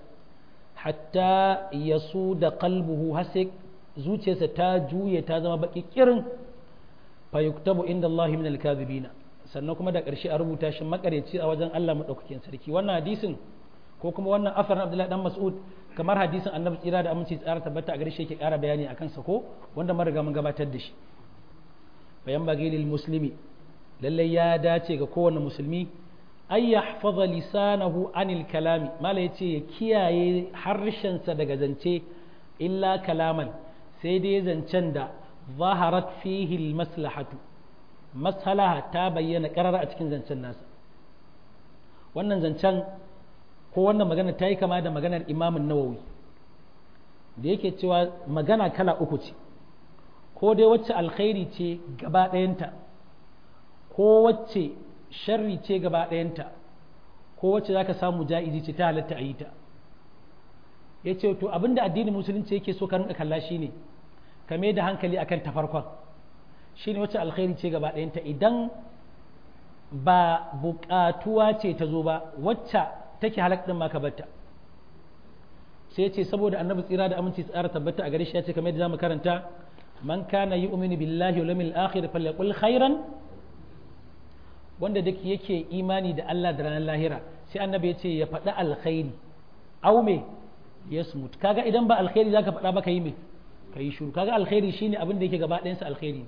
hatta yasu da qalbuhu har sai zuciyarsa ta juye ta zama baki kirin fa yuktabu inda Allah min al-kadhibina sannan kuma da ƙarshe a rubuta shi makareci a wajen Allah madaukakin sarki wannan hadisin ko kuma wannan asarin Abdullahi dan Mas'ud kamar hadisin Annabi tsira da aminci tsara tabbata a gare shi yake ƙara bayani akan sa ko wanda mun riga mun gabatar da shi bayan bagi lil muslimi lalle ya dace ga kowane musulmi ay yahfaza lisanahu anil kalami mala yace ya kiyaye harshen sa daga zance illa kalaman sai dai zancen da zaharat fihi maslahatu maslaha ta bayyana karara a cikin zancen nasa wannan zancen ko wannan magana ta yi kama da maganar imamun nawawi da yake cewa magana kala uku ce ko dai wacce alkhairi ce gaba ɗayanta ko wacce sharri ce gaba ɗayanta ko wacce za ka samu ja'izi ce ta halatta a yi ta ya ce to abinda addinin musulunci yake so ka rinka kalla shine ka mai da hankali akan ta farkon shine wacce alkhairi ce gaba ɗayanta idan ba buƙatuwa ce ta zo ba wacce take halak din ma ka batta sai ce saboda annabi tsira da aminci tsara tabbata a gare shi ya ce kamar yadda zamu karanta man kana yu'minu billahi wal yawmil akhir falyaqul khairan wanda duk yake imani da Allah da ranar lahira sai annabi ya ce ya faɗi alkhairi au me yasmut kaga idan ba alkhairi zaka faɗa ba kai me kai shiru kaga alkhairi shine abin da yake gaba ɗayan sa alkhairi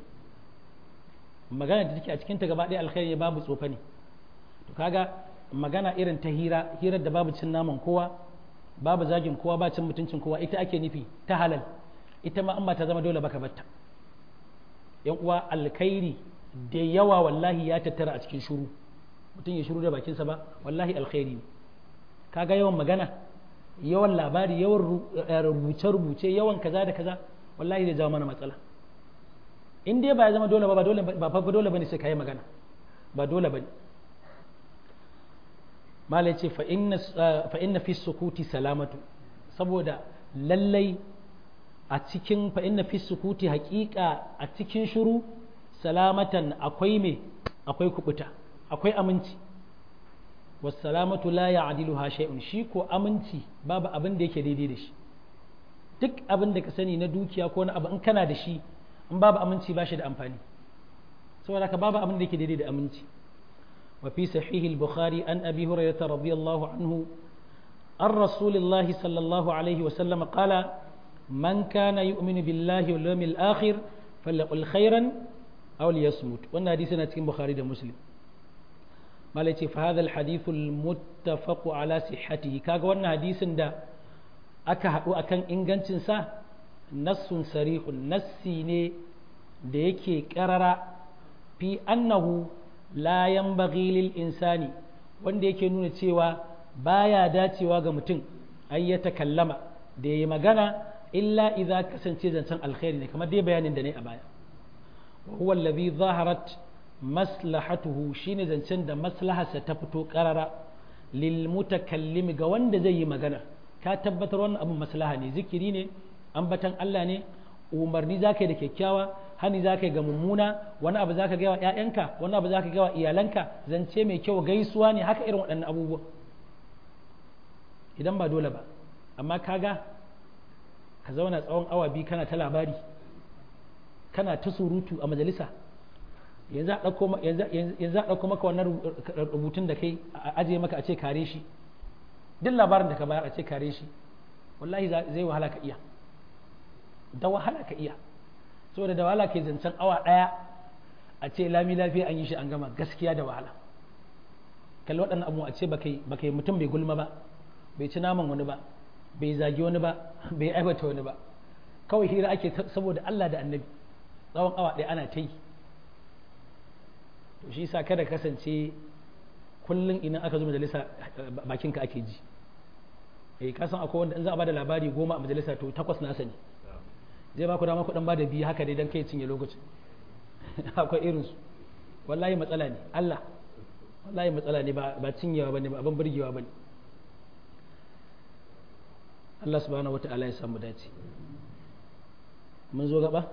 magana da take a cikin ta gaba ɗaya alkhairi babu tsofa ne to kaga magana irin ta hira hirar da babu cin naman kowa babu zagin kowa ba cin mutuncin kowa ita ake nufi ta halal ita ma amma ta zama dole baka batta yan uwa alkhairi da yawa wallahi ya tattara a cikin shuru mutum ya shuru da bakinsa ba wallahi alkhairi ne kaga yawan magana yawan labari yawan rubuce-rubuce yawan kaza da kaza wallahi zai jawo mana matsala in dai ba ya zama dole ba ba dole ba fa dole bane sai kai magana ba dole bane mala yace fa inna fa inna fi sukuti salamatu saboda lallai a cikin fa inna fi sukuti haqiqa a cikin shiru salamatan akwai me akwai kubuta akwai aminci wassalamatu la ya'diluha shay'un shi ko aminci babu abin da yake daidai da shi duk abin da ka sani na dukiya ko na abu in kana da shi in babu aminci ba shi da amfani saboda ka babu abin da yake daidai da aminci wa fi sahih al-bukhari an abi hurairah radiyallahu anhu an rasulillahi sallallahu alaihi wa sallam qala man kana yu'minu billahi wal yawmil akhir falyaqul khairan aw liyasmut wannan hadisi na cikin bukhari da muslim malai ce fa hadha al-hadith al-muttafaq ala sihhatihi kaga wannan hadisin da aka haɗu akan ingancin sa nassun sarihun nassi ne da yake ƙarara fi annahu la yanbaghi lil insani wanda yake nuna cewa baya dacewa ga mutum ay ya takallama da yayi magana illa idza kasance zancen alkhairi ne kamar dai bayanin da ne a baya wa huwa alladhi zaharat maslahatuhu shine zancen da maslaharsa ta fito ƙarara lil mutakallimi ga wanda zai yi magana ka tabbatar wannan abun maslaha ne zikiri ne ambatan Allah ne umarni za ka yi da kyakkyawa hani za ka yi ga mummuna wani abu za ka gaya wa ‘ya'yanka wani abu za ka gaya wa iyalanka zance mai kyau gaisuwa ne haka irin waɗannan abubuwa idan ba dole ba amma kaga ka zauna tsawon awa biyu kana ta labari kana ta surutu a majalisa yanzu a ɗauko yanzu a ɗauko maka wannan rubutun da kai a ajiye maka a ce kare shi duk labarin da ka bayar a ce kare shi wallahi zai wahala ka iya da wahala ka iya saboda da wahala ke zancen awa ɗaya a ce lami lafiya an yi shi an gama gaskiya da wahala kalli waɗannan abu a ce ba kai mutum bai gulma ba bai ci naman wani ba bai zagi wani ba bai aibata wani ba kawai hira ake saboda Allah da annabi tsawon awa ɗaya ana ta yi to shi sa kada kasance kullum idan aka zo majalisa bakinka ake ji eh ka san akwai wanda in za a bada labari goma a majalisa to takwas nasa ne zai ba ku dama ku dan bada biyu haka dai dan kai cinye lokacin akwai irin su wallahi matsala ne Allah wallahi matsala ne ba ba cinyewa bane ba abin burgewa bane Allah subhanahu wata'ala ya samu dace mun zo gaba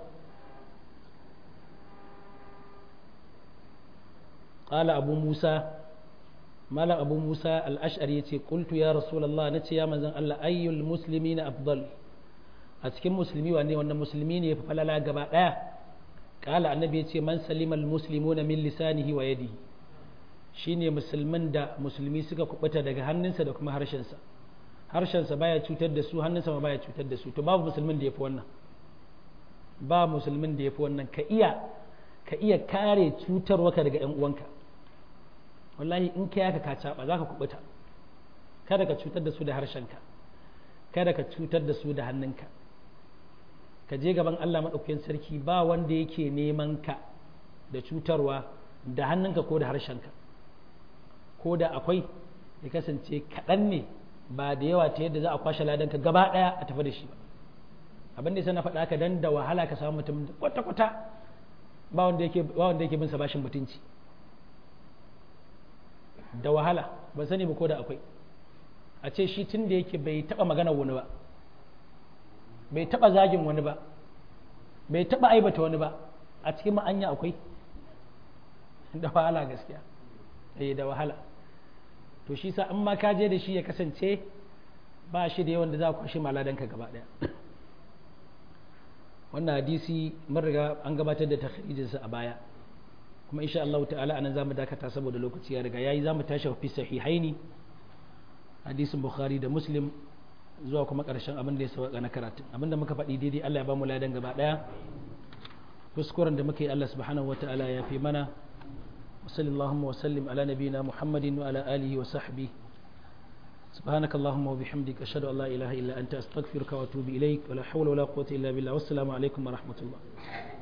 qala abu musa malam abu musa al-ash'ari yace qultu ya rasulullah nace ya manzon Allah ayyul muslimina afdal a cikin musulmi wanne wannan musulmi ne yafi falala gaba daya qala annabi yace man salima al-muslimuna min lisanihi wa yadihi shine musulmin da musulmi suka kubuta daga hannunsa da kuma harshensa harshensa baya cutar da su hannunsa ma baya cutar da su to babu musulmin da yafi wannan ba musulmin da yafi wannan ka iya ka iya kare cutarwarka daga yan uwanka wallahi in ka yaka ka caba zaka kubuta kada ka cutar da su da harshenka kada ka cutar da su da hannunka ka je gaban Allah madaukakin sarki ba wanda yake neman ka da cutarwa da hannunka ko da harshenka ko da akwai ya kasance kaɗan ne ba da yawa ta yadda za a kwashe ladanka gaba ɗaya a tafi da shi ba abin da ya na faɗa ka dan da wahala ka samu mutum kwata-kwata ba wanda yake ba wanda yake bin sa bashin mutunci da wahala ban sani ba ko da akwai a ce shi tun da yake bai taɓa magana wani ba bai taɓa zagin wani ba bai taɓa aibata wani ba a cikin ma'anya akwai da wahala gaskiya eh da wahala to shi sa in ma ka je da shi ya kasance ba shi da yawan da za ku kwashe maladanka gaba daya wannan hadisi mun riga an gabatar da takhrijinsa a baya kuma insha Allah ta'ala anan zamu dakata saboda lokaci ya riga yayi zamu tashi fi sahihaini hadisin bukhari da muslim zuwa kuma karshen abin da ya sauka na karatu abinda muka faɗi daidai Allah ya ba mu ladan gaba daya kuskuren da muke Allah subhanahu wata'ala ya fi mana وصلى اللهم وسلم على نبينا محمد وعلى آله وصحبه سبحانك اللهم وبحمدك أشهد أن لا إله إلا أنت أستغفرك وأتوب إليك ولا حول ولا قوة إلا بالله والسلام عليكم ورحمة الله